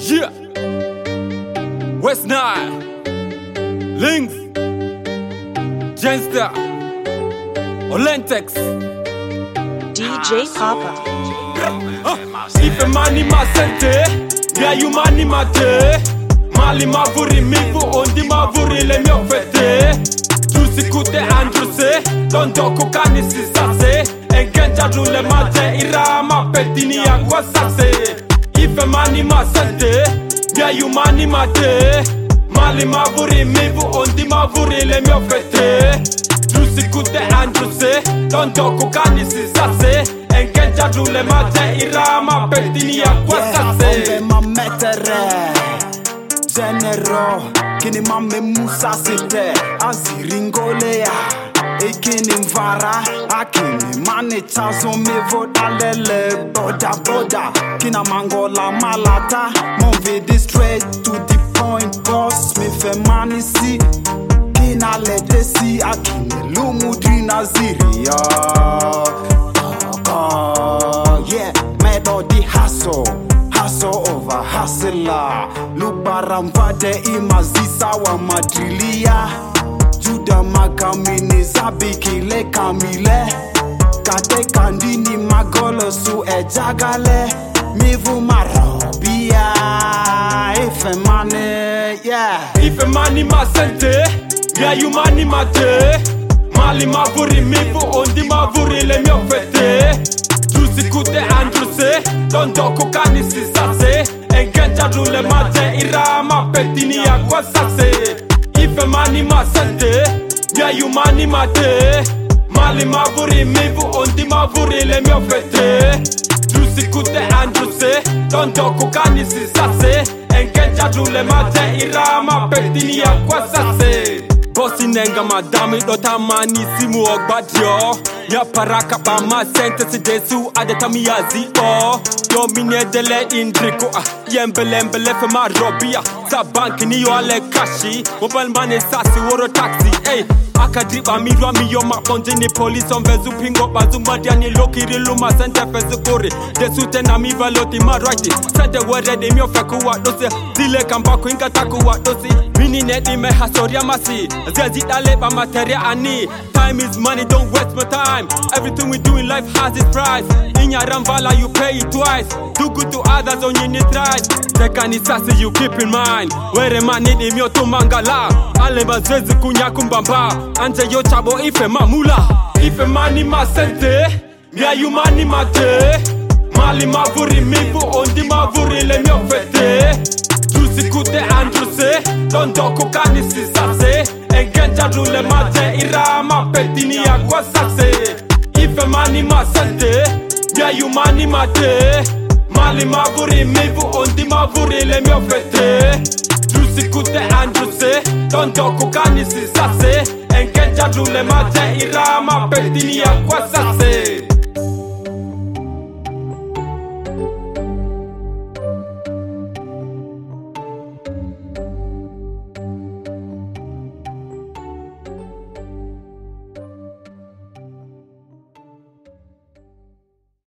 Yeah. West Nile. Links. Genster. Olentex. DJ Papa. Ife mani masente. Via yu mani mate. Mali mavuri mifu ondi mavuri le mio fete. Tusi kute andruse. Dondoko kanisi sase. Engenja rule mate. Irama petini ya kwa sase. Ife mani masente. Via yu mani mate. Mali mavuri mifu ondi mavuri le mio fete. Tusi kute andruse. Dondoko kanisi sase. Engenja rule mate. Irama petini ya kwa sase. Genero, kini mame musa site aziringolea ekini mvara akini mane chazo mevo dalele boda kina mangola malata monvidi straight to the point boss me fe mani si kina ledesi akini lumudrina ziria yeah medo di hustle over hustler Lubaramvade imazisa wa madrilia Juda makamini zabikile kamile Kate kandini magolo su ejagale Mivu marobia Ife mani, yeah Ife mani masente Via yu mani mate Mali mavuri mivu ondi mavuri le mio fete Tusi kute andruse Dondoko kanisi sase Engenja rule mate Irama petini ya kwa sase Ife mani masente Via yu mani mate Mali mavuri mivu ondi mavuri le mio fete Tusi kute andruse Dondoko kanisi sase Engenja rule mate Irama petini ya kwa sase Bosi nenga madami dota mani simu ogbadio Ya paraka pa ma sente si desu adeta miyazi o Yo mine dele indriko Yembelembele fe ma robia Sa banki ni yo ale kashi Mobile money sasi woro taxi Ey Akadriba mirwa miyo makonde ni police on vezu pingo bazu madia ni lokiri luma sente fezu kore Desu tena mi valoti ma righti Sente were de mio feku wa dosi Zile kambako inga taku wa dosi Mini nedi me hasoria masi Zezi dale ba materia ani Time is money, don't waste my time Everything we do in life has its price In your ramvala you pay it twice Do good to others on your need thrice Tekani sasi you keep in mind Were mani ni mio tu mangala Aleba zezi kunya kumbamba Ante yo chabo ife mamula Ife mani masente Via yu mani mate Mali mavuri mifu ondi mavuri le mio fete Tusi kute andruse Dondoko kanisi sase Engenja rule mate Irama petini ya kwa sase Ife mani masente Via yu mani mate Mali mavuri mifu ondi mavuri le mio fete Tusi kute andruse Dondoko kanisi sase Engenja rule mate Irama petini ya kwa sase